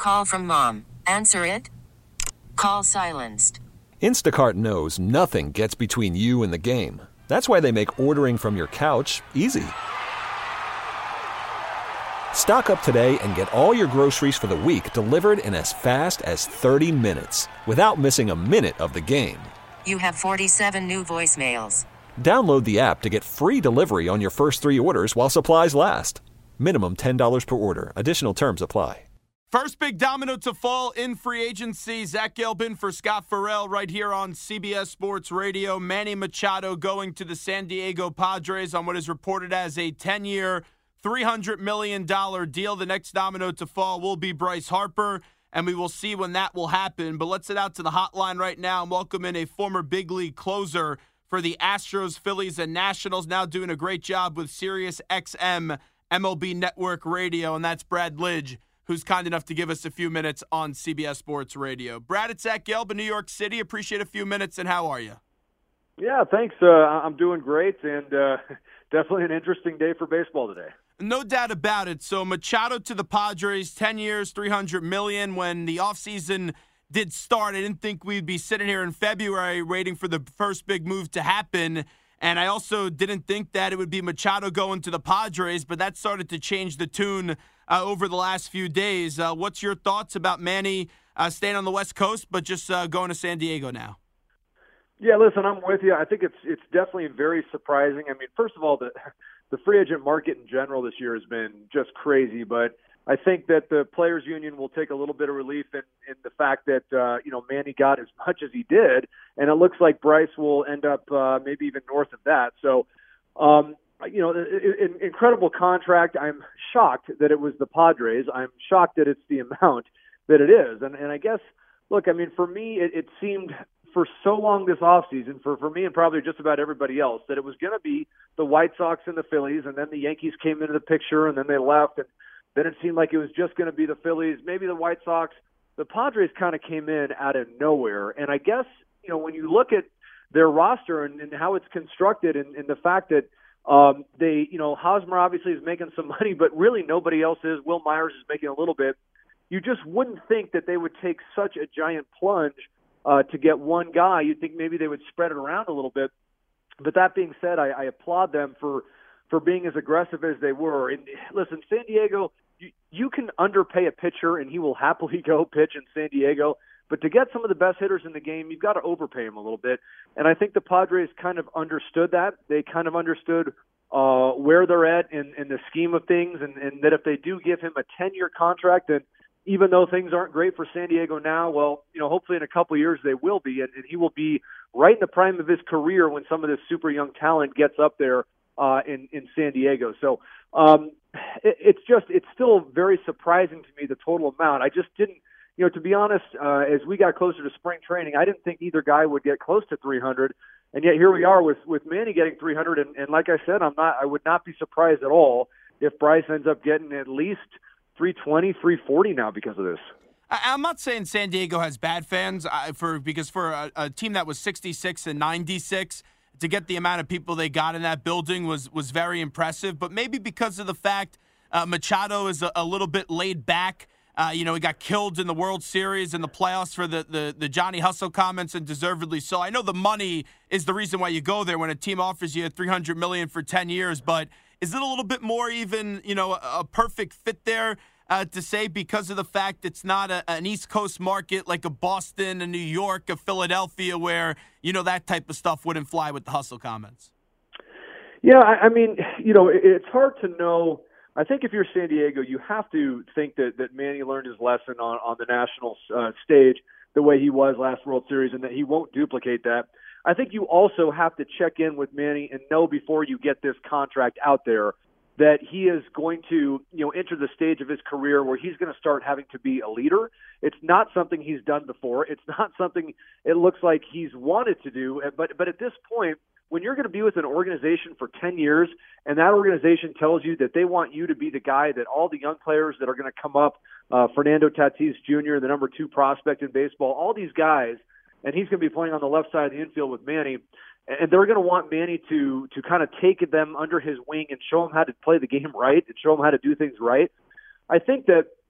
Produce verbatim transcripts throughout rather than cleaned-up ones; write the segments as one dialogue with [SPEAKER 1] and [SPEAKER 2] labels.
[SPEAKER 1] Call from mom. Answer it. Call silenced.
[SPEAKER 2] Instacart knows nothing gets between you and the game. That's why they make ordering from your couch easy. Stock up today and get all your groceries for the week delivered in as fast as thirty minutes without missing a minute of the game.
[SPEAKER 1] You have forty-seven new voicemails.
[SPEAKER 2] Download the app to get free delivery on your first three orders while supplies last. Minimum ten dollars per order. Additional terms apply.
[SPEAKER 3] First big domino to fall in free agency. Zach Gelbin for Scott Farrell right here on C B S Sports Radio. Manny Machado going to the San Diego Padres on what is reported as a ten-year, three hundred million dollars deal. The next domino to fall will be Bryce Harper, and we will see when that will happen. But let's head out to the hotline right now and welcome in a former big league closer for the Astros, Phillies, and Nationals, now doing a great job with Sirius X M M L B Network Radio, and that's Brad Lidge, who's kind enough to give us a few minutes on C B S Sports Radio. Brad, it's Zach Gelb, New York City. Appreciate a few minutes, and how are you?
[SPEAKER 4] Yeah, thanks. Uh, I'm doing great, and uh, definitely an interesting day for baseball today.
[SPEAKER 3] No doubt about it. So Machado to the Padres, ten years, three hundred million dollars. When the offseason did start, I didn't think we'd be sitting here in February waiting for the first big move to happen. And I also didn't think that it would be Machado going to the Padres, but that started to change the tune uh, over the last few days. Uh, what's your thoughts about Manny uh, staying on the West Coast, but just uh, going to San Diego now?
[SPEAKER 4] Yeah, listen, I'm with you. I think it's it's definitely very surprising. I mean, first of all, the the free agent market in general this year has been just crazy, but I think that the Players Union will take a little bit of relief in, in the fact that, uh, you know, Manny got as much as he did, and it looks like Bryce will end up uh, maybe even north of that. So, um, you know, an incredible contract. I'm shocked that it was the Padres. I'm shocked that it's the amount that it is. And, and I guess, look, I mean, for me, it, it seemed for so long this offseason, for, for me and probably just about everybody else, that it was going to be the White Sox and the Phillies, and then the Yankees came into the picture, and then they left, and then it seemed like it was just going to be the Phillies, maybe the White Sox. The Padres kind of came in out of nowhere. And I guess, you know, when you look at their roster and, and how it's constructed and, and the fact that um, they, you know, Hosmer obviously is making some money, but really nobody else is. Will Myers is making a little bit. You just wouldn't think that they would take such a giant plunge uh, to get one guy. You'd think maybe they would spread it around a little bit. But that being said, I, I applaud them for, for being as aggressive as they were. And listen, San Diego, You, you can underpay a pitcher and he will happily go pitch in San Diego, but to get some of the best hitters in the game, you've got to overpay him a little bit. And I think the Padres kind of understood that. They kind of understood uh, where they're at in, in the scheme of things, and, and that if they do give him a ten-year contract, and even though things aren't great for San Diego now, well, you know, hopefully in a couple of years they will be, and, and he will be right in the prime of his career when some of this super young talent gets up there uh, in, in San Diego. So, um, it's just, it's still very surprising to me, the total amount. I just didn't, you know, to be honest, uh, as we got closer to spring training, I didn't think either guy would get close to three hundred. And yet here we are with, with Manny getting three hundred. And, and like I said, I'm not, I would not be surprised at all if Bryce ends up getting at least three twenty, three forty now because of this.
[SPEAKER 3] I'm not saying San Diego has bad fans uh, for, because for a, a team that was sixty-six and ninety-six, to get the amount of people they got in that building was was very impressive. But maybe because of the fact uh, Machado is a, a little bit laid back. Uh, you know, he got killed in the World Series and the playoffs for the, the, the Johnny Hustle comments, and deservedly so. I know the money is the reason why you go there when a team offers you three hundred million dollars for ten years, but is it a little bit more even, you know, a, a perfect fit there uh, to say because of the fact it's not a, an East Coast market like a Boston, a New York, a Philadelphia where, you know, that type of stuff wouldn't fly with the Hustle comments?
[SPEAKER 4] Yeah, I, I mean, you know, it, it's hard to know. I think if you're San Diego, you have to think that, that Manny learned his lesson on, on the national uh, stage the way he was last World Series, and that he won't duplicate that. I think you also have to check in with Manny and know before you get this contract out there that he is going to, you know, enter the stage of his career where he's going to start having to be a leader. It's not something he's done before. It's not something it looks like he's wanted to do. But but at this point, when you're going to be with an organization for ten years and that organization tells you that they want you to be the guy that all the young players that are going to come up, uh, Fernando Tatis Junior, the number two prospect in baseball, all these guys, and he's going to be playing on the left side of the infield with Manny, and they're going to want Manny to to kind of take them under his wing and show him how to play the game right and show him how to do things right. I think that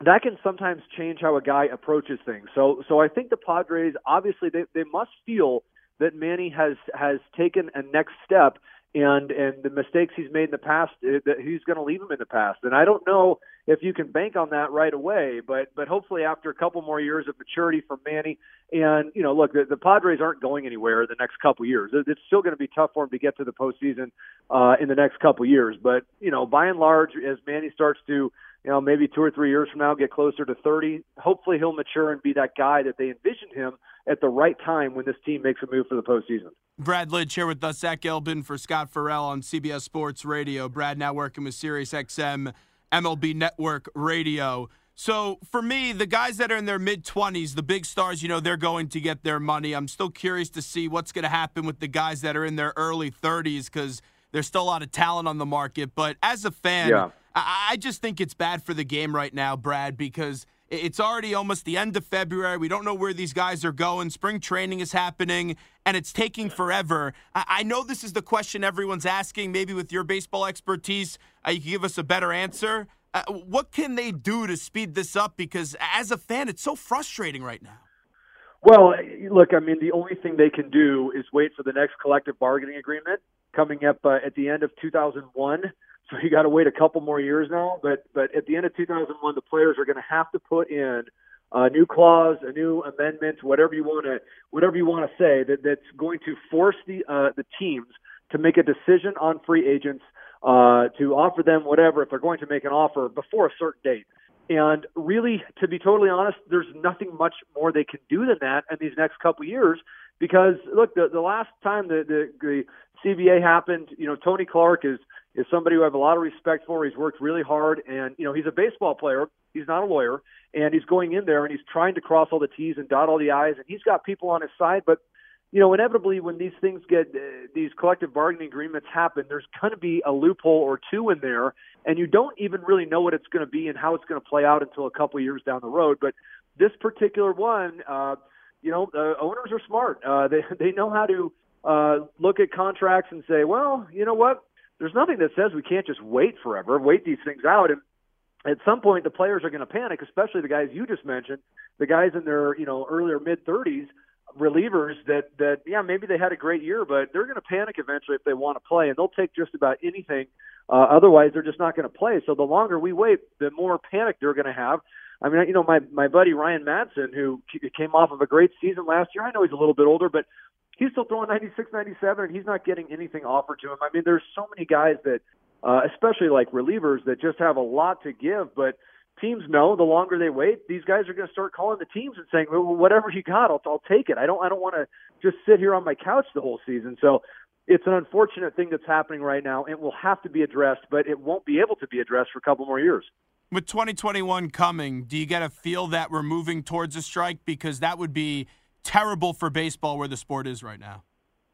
[SPEAKER 4] that can sometimes change how a guy approaches things. So, so I think the Padres, obviously, they, they must feel that Manny has, has taken a next step, and, and the mistakes he's made in the past, that he's going to leave them in the past. And I don't know if you can bank on that right away, but, but hopefully after a couple more years of maturity from Manny, and, you know, look, the, the Padres aren't going anywhere the next couple years. It's still going to be tough for him to get to the postseason uh, in the next couple years. But, you know, by and large, as Manny starts to, you know, maybe two or three years from now, get closer to thirty, hopefully he'll mature and be that guy that they envision him at the right time when this team makes a move for the postseason.
[SPEAKER 3] Brad Lidge here with us, Zach Gelbin for Scott Farrell on C B S Sports Radio. Brad now working with Sirius X M, M L B Network Radio. So for me, the guys that are in their mid-twenties, the big stars, you know, they're going to get their money. I'm still curious to see what's going to happen with the guys that are in their early thirties because there's still a lot of talent on the market. But as a fan,
[SPEAKER 4] yeah.
[SPEAKER 3] I, I just think it's bad for the game right now, Brad, because it's already almost the end of February. We don't know where these guys are going. Spring training is happening, and it's taking forever. I, I know this is the question everyone's asking. Maybe with your baseball expertise, uh, you can give us a better answer. Uh, what can they do to speed this up? Because as a fan, it's so frustrating right now.
[SPEAKER 4] Well, look, I mean, the only thing they can do is wait for the next collective bargaining agreement coming up uh, at the end of two thousand one. So you got to wait a couple more years now. But but at the end of two thousand one, the players are going to have to put in a new clause, a new amendment, whatever you want to whatever you want to say that that's going to force the uh, the teams to make a decision on free agents, uh, to offer them whatever if they're going to make an offer before a certain date. And really, to be totally honest, there's nothing much more they can do than that in these next couple of years. Because look, the, the last time the, the the C B A happened, you know, Tony Clark is is somebody who I have a lot of respect for. He's worked really hard, and you know, he's a baseball player. He's not a lawyer, and he's going in there and he's trying to cross all the T's and dot all the I's, and he's got people on his side. But you know, inevitably, when these things get uh, these collective bargaining agreements happen, there's going to be a loophole or two in there, and you don't even really know what it's going to be and how it's going to play out until a couple of years down the road. But this particular one, uh, you know, the owners are smart. Uh, they they know how to uh, look at contracts and say, well, you know what? There's nothing that says we can't just wait forever, wait these things out. And at some point, the players are going to panic, especially the guys you just mentioned, the guys in their, you know, earlier mid-thirties, relievers that, that, yeah, maybe they had a great year, but they're going to panic eventually if they want to play, and they'll take just about anything. Uh, otherwise, they're just not going to play. So the longer we wait, the more panic they're going to have. I mean, you know, my, my buddy Ryan Madsen, who came off of a great season last year, I know he's a little bit older, but he's still throwing ninety-six, ninety-seven, and he's not getting anything offered to him. I mean, there's so many guys that, uh, especially like relievers, that just have a lot to give, but teams know the longer they wait, these guys are going to start calling the teams and saying, well, whatever you got, I'll, I'll take it. I don't, I don't want to just sit here on my couch the whole season. So it's an unfortunate thing that's happening right now. It will have to be addressed, but it won't be able to be addressed for a couple more years.
[SPEAKER 3] With twenty twenty-one coming, do you get a feel that we're moving towards a strike? Because that would be terrible for baseball where the sport is right now.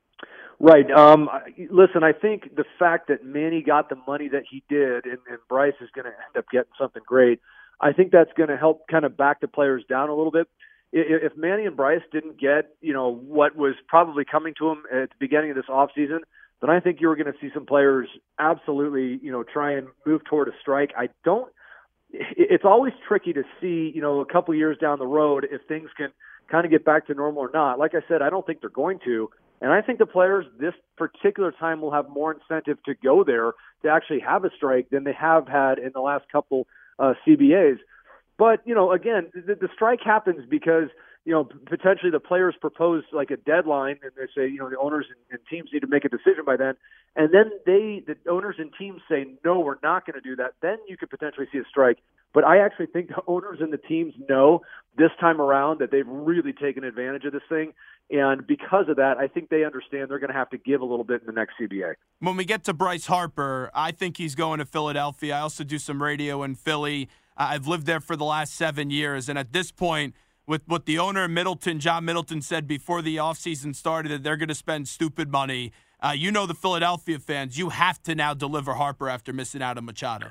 [SPEAKER 4] Right. Um, listen, I think the fact that Manny got the money that he did, and, and Bryce is going to end up getting something great, I think that's going to help kind of back the players down a little bit. If Manny and Bryce didn't get, you know, what was probably coming to them at the beginning of this offseason, then I think you were going to see some players absolutely, you know, try and move toward a strike. I don't – it's always tricky to see, you know, a couple years down the road if things can kind of get back to normal or not. Like I said, I don't think they're going to. And I think the players this particular time will have more incentive to go there to actually have a strike than they have had in the last couple uh, C B As. But, you know, again, the, the strike happens because, you know, potentially the players propose like a deadline and they say, you know, the owners and, and teams need to make a decision by then. And then they, the owners and teams say, no, we're not going to do that. Then you could potentially see a strike. But I actually think the owners and the teams know this time around that they've really taken advantage of this thing. And because of that, I think they understand they're going to have to give a little bit in the next C B A.
[SPEAKER 3] When we get to Bryce Harper, I think he's going to Philadelphia. I also do some radio in Philly. I've lived there for the last seven years. And at this point, with what the owner, Middleton, John Middleton, said before the offseason started, that they're going to spend stupid money. Uh, you know the Philadelphia fans. You have to now deliver Harper after missing out on Machado.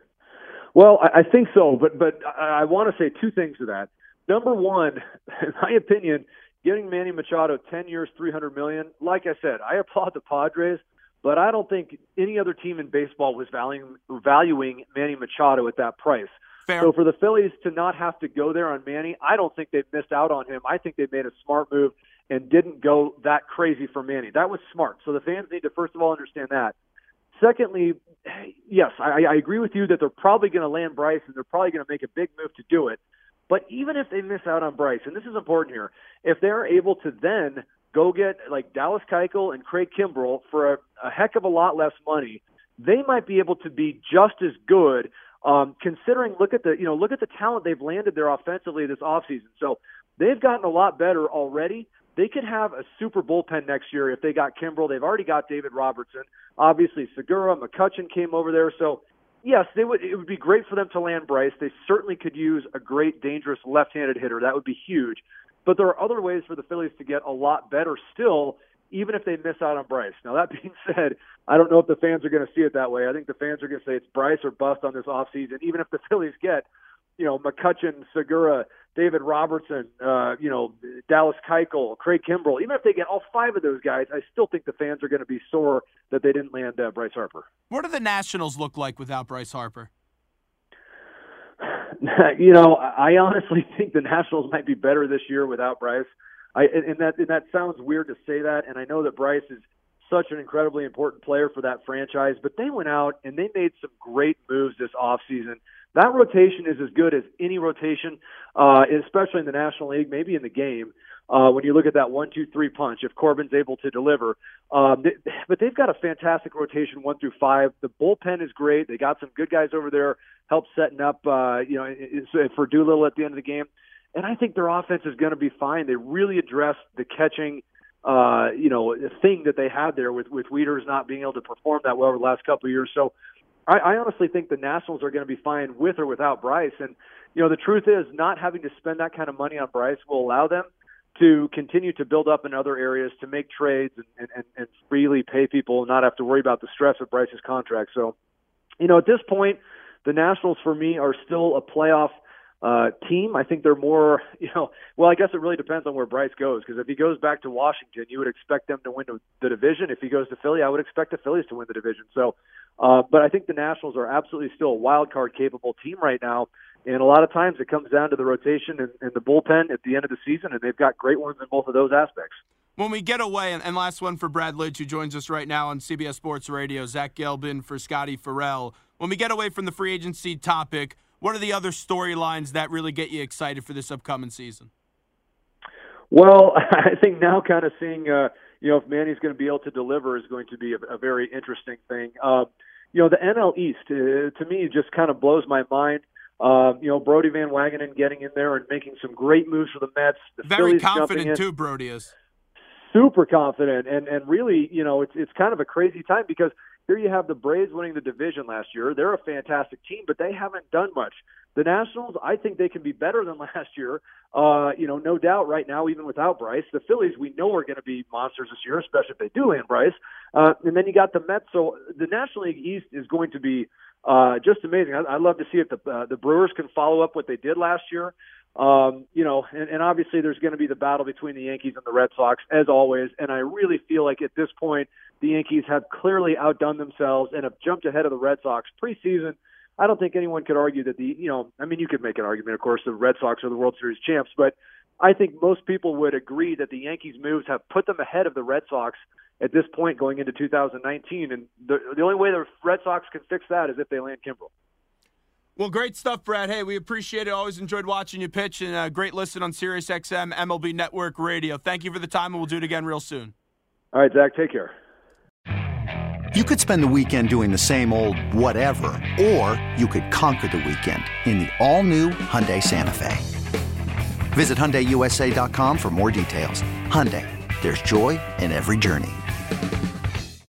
[SPEAKER 4] Well, I, I think so. But, but I, I want to say two things to that. Number one, in my opinion, getting Manny Machado ten years, three hundred million dollars, like I said, I applaud the Padres, but I don't think any other team in baseball was valuing, valuing Manny Machado at that price.
[SPEAKER 3] Fair.
[SPEAKER 4] So for the Phillies to not have to go there on Manny, I don't think they've missed out on him. I think they made a smart move and didn't go that crazy for Manny. That was smart. So the fans need to, first of all, understand that. Secondly, yes, I, I agree with you that they're probably going to land Bryce and they're probably going to make a big move to do it. But even if they miss out on Bryce, and this is important here, if they're able to then go get like Dallas Keuchel and Craig Kimbrell for a, a heck of a lot less money, they might be able to be just as good. Um, considering, look at the you know look at the talent they've landed there offensively this offseason. So they've gotten a lot better already. They could have a super bullpen next year if they got Kimbrell. They've already got David Robertson. Obviously, Segura, McCutchen came over there. So, yes, they would. It would be great for them to land Bryce. They certainly could use a great, dangerous left-handed hitter. That would be huge. But there are other ways for the Phillies to get a lot better still, even if they miss out on Bryce. Now, that being said, I don't know if the fans are going to see it that way. I think the fans are going to say it's Bryce or bust on this offseason, even if the Phillies get, you know, McCutchen, Segura, David Robertson, uh, you know, Dallas Keuchel, Craig Kimbrell. Even if they get all five of those guys, I still think the fans are going to be sore that they didn't land uh, Bryce Harper.
[SPEAKER 3] What do the Nationals look like without Bryce Harper?
[SPEAKER 4] You know, I honestly think the Nationals might be better this year without Bryce. I, and that and that sounds weird to say that, and I know that Bryce is such an incredibly important player for that franchise, but they went out and they made some great moves this offseason. That rotation is as good as any rotation, uh, especially in the National League, maybe in the game, uh, when you look at that one, two, three punch, if Corbin's able to deliver. Um, they, but they've got a fantastic rotation, one through five. The bullpen is great. They got some good guys over there, help setting up, uh, you know, for Doolittle at the end of the game. And I think their offense is going to be fine. They really addressed the catching, uh, you know, thing that they had there with, with Wieters not being able to perform that well over the last couple of years. So I, I honestly think the Nationals are going to be fine with or without Bryce. And, you know, the truth is not having to spend that kind of money on Bryce will allow them to continue to build up in other areas, to make trades and, and, and freely pay people and not have to worry about the stress of Bryce's contract. So, you know, at this point, the Nationals for me are still a playoff uh, team. I think they're more, you know, well, I guess it really depends on where Bryce goes, because if he goes back to Washington, you would expect them to win the division. If he goes to Philly, I would expect the Phillies to win the division. So, uh, but I think the Nationals are absolutely still a wild card capable team right now. And a lot of times it comes down to the rotation and, and the bullpen at the end of the season, and they've got great ones in both of those aspects.
[SPEAKER 3] When we get away, and, and last one for Brad Lidge, who joins us right now on C B S Sports Radio, Zach Gelbin for Scotty Farrell. When we get away from the free agency topic, what are the other storylines that really get you excited for this upcoming season?
[SPEAKER 4] Well, I think now kind of seeing, uh, you know, if Manny's going to be able to deliver is going to be a, a very interesting thing. Uh, you know, the N L East, uh, to me, just kind of blows my mind. Um, you know, Brody Van Wagenen getting in there and making some great moves for the Mets. The
[SPEAKER 3] Very
[SPEAKER 4] Phillies
[SPEAKER 3] confident, too, Brody is.
[SPEAKER 4] Super confident. And, and really, you know, it's it's kind of a crazy time because here you have the Braves winning the division last year. They're a fantastic team, but they haven't done much. The Nationals, I think they can be better than last year. Uh, you know, no doubt right now, even without Bryce. The Phillies, we know are going to be monsters this year, especially if they do land Bryce. Uh, and then you got the Mets. So the National League East is going to be uh, just amazing. I, I'd love to see if the uh, the Brewers can follow up what they did last year. Um, you know, and, and obviously there's going to be the battle between the Yankees and the Red Sox, as always. And I really feel like at this point, the Yankees have clearly outdone themselves and have jumped ahead of the Red Sox preseason. I don't think anyone could argue that the, you know, I mean, you could make an argument, of course, the Red Sox are the World Series champs, but I think most people would agree that the Yankees' moves have put them ahead of the Red Sox at this point going into two thousand nineteen. And the, the only way the Red Sox can fix that is if they land Kimbrell.
[SPEAKER 3] Well, great stuff, Brad. Hey, we appreciate it. Always enjoyed watching you pitch, and a great listen on Sirius X M M L B Network Radio. Thank you for the time, and we'll do it again real soon.
[SPEAKER 4] All right, Zach, take care.
[SPEAKER 5] You could spend the weekend doing the same old whatever, or you could conquer the weekend in the all-new Hyundai Santa Fe. Visit Hyundai U S A dot com for more details. Hyundai, there's joy in every journey.